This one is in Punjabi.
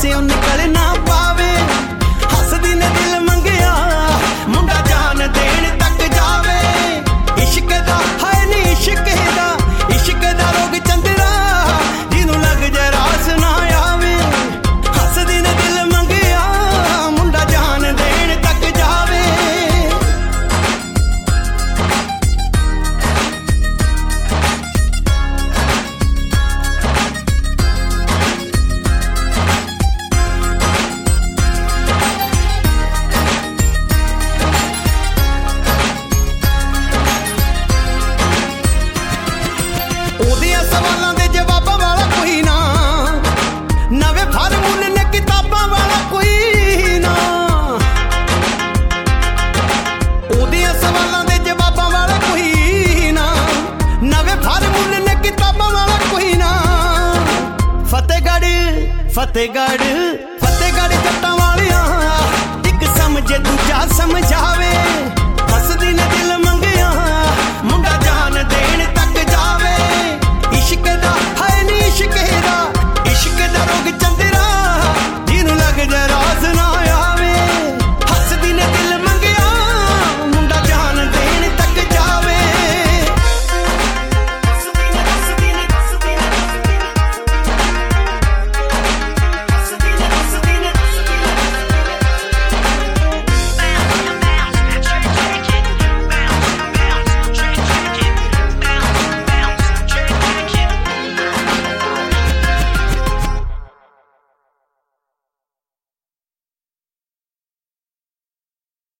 ਪਾਸਿਓਂ ਨਿਕਲ ਨਾ ਪਾਵੇ। ਹੱਸਦੀ ਨੇ ਦਿਲ ਮੰਗਿਆ ਮੁੰਡਾ ਜਾਨ ਦੇਣ ਤੱਕ ਜਾਵੇ। ਇਸ਼ਕ ਦਾ ਹੈ ਨੀ ਇਸ਼ਕ ਦਾ ਰੋਗ ਚੰਦਰਾ ਜਿਹਨੂੰ ਲੱਗ ਜੇ ਰਾਸ ਨਾ ਆਵੇ। ਹੱਸਦੀ ਨੇ ਦਿਲ ਮੰਗਿਆ ਮੁੰਡਾ ਜਾਨ ਦੇਣ ਤੱਕ ਜਾਵੇ। ਉਹਦੀਆਂ ਸਵਾਲਾਂ ਦੇ ਜਵਾਬਾਂ ਵਾਲਾ ਕੋਈ ਨਾ, ਨਵੇਂ ਫਾਰਮੂਲੇ ਨੇ ਕਿਤਾਬਾਂ ਵਾਲਾ ਕੋਈ ਨਾ। ਉਹਦੀਆਂ ਸਵਾਲਾਂ ਦੇ ਜਵਾਬਾਂ ਵਾਲਾ ਕੋਈ ਨਾ, ਨਵੇਂ ਫਾਰਮੂਲੇ ਨੇ ਕਿਤਾਬਾਂ ਵਾਲਾ ਕੋਈ ਨਾ। ਫਤਿਹਗੜ੍ਹ ਜੱਟਾਂ ਵਾਲਿਆਂ ਇੱਕ ਸਮਝੇ ਦੂਜਾ ਸਮਝਾਵੇ।